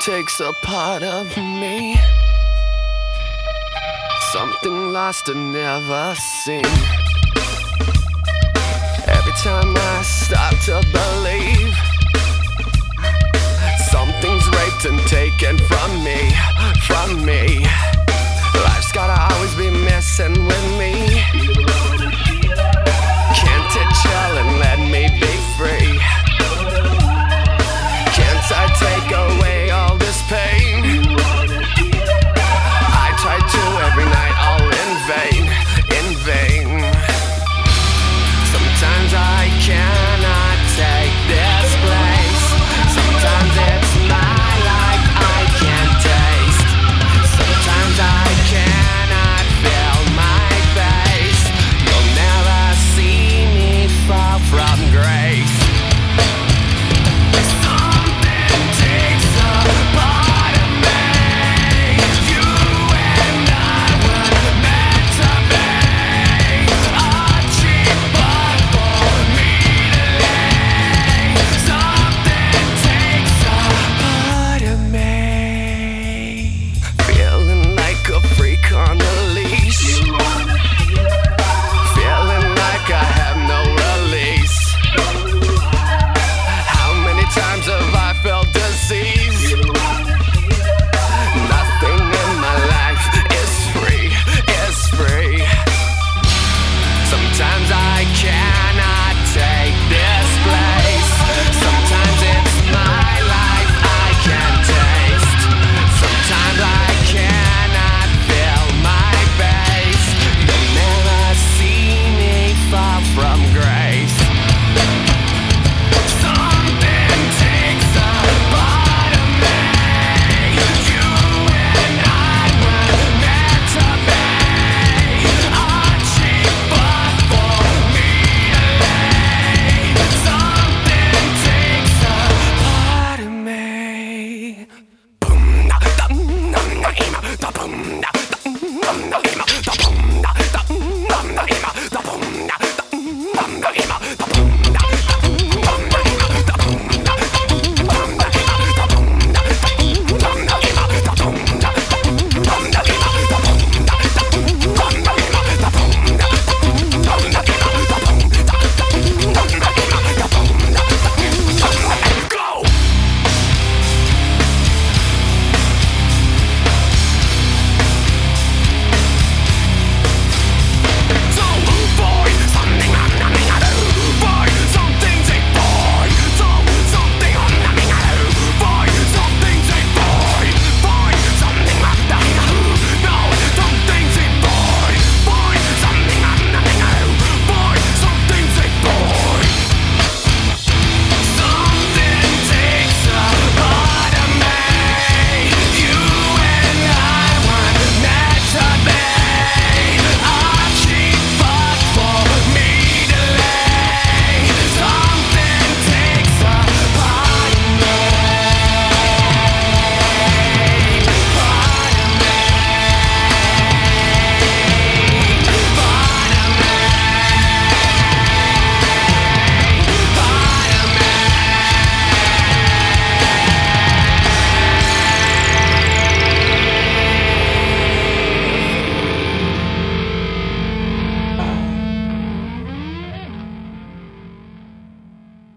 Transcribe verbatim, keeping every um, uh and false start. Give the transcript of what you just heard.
takes a part of me, something lost and never seen. Every time I start to believe, something's raped and taken from me, from me. Life's gotta always be messing with me. Can't it chill and let me be free? Can't I take away all this pain? I try to every night, all in vain, in vain. Sometimes I cannot take this place. Sometimes it's my life I can't taste. Sometimes I cannot feel my face. You'll never see me fall from grace.